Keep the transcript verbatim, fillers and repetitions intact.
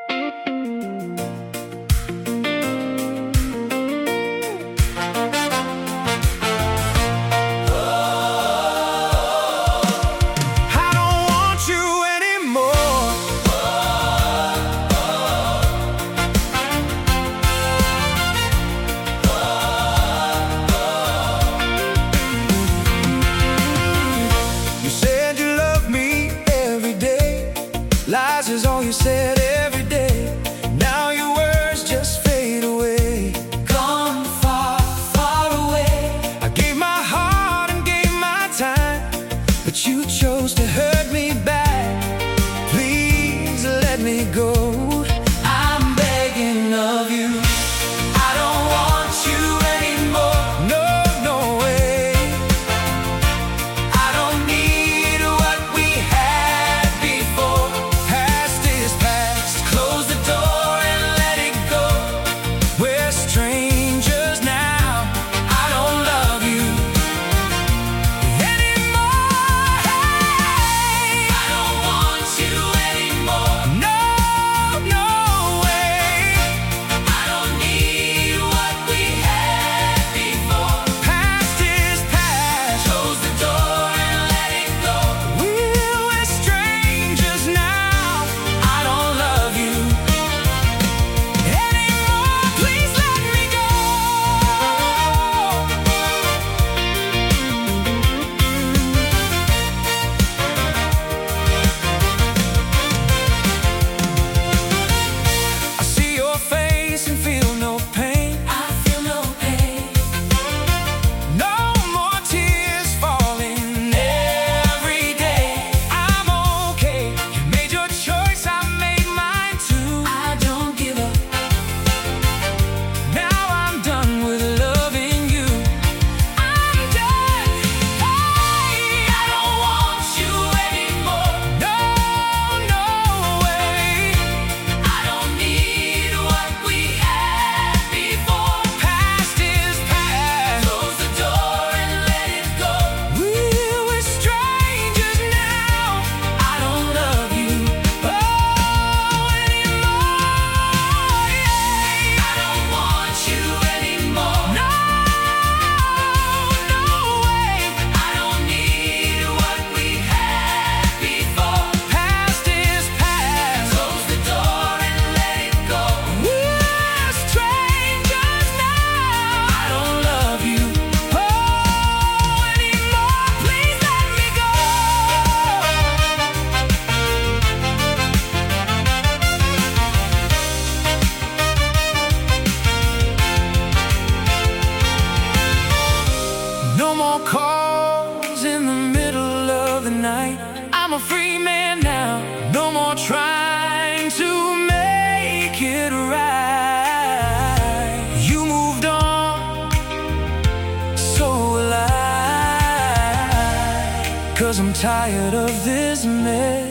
Lies is all you said every day. Now your words just fade away. Gone far, far away. I gave my heart and gave my time, but you chose to hurt me back. Please let me go. I'm begging of you. I don't want you anymore. No, no way. I don't need what we had before. Past is past. Close the door and let it go. We're strangers now. I don't love you anymore. Hey, I don't want you anymore. No, no way. I don't need what we had before. Past is past. Close the door and let it go. We're strangers now. I don't love you anymore. Please let me go. I see your face and feel no pain. I feel no pain. No more tears falling every day. I'm okay. You made your choice, I made mine too. I don't give up. Now I'm done with loving you. I'm done. Hey, I don't want you anymore. No, no way. I don't need what we had before. Past is past. Close the door and let it go. We were strangers now. I don't love you oh anymore. Yeah. I don't want you anymore. No, no way. I don't need what we had before. Past is past. Close the door and let it go. We're strangers now. I don't love you oh anymore. Please let me go. No more calls in the middle of the night. I'm a free man now. No more trying to make it right. You moved on, so will I. 'Cause I'm tired of this mess.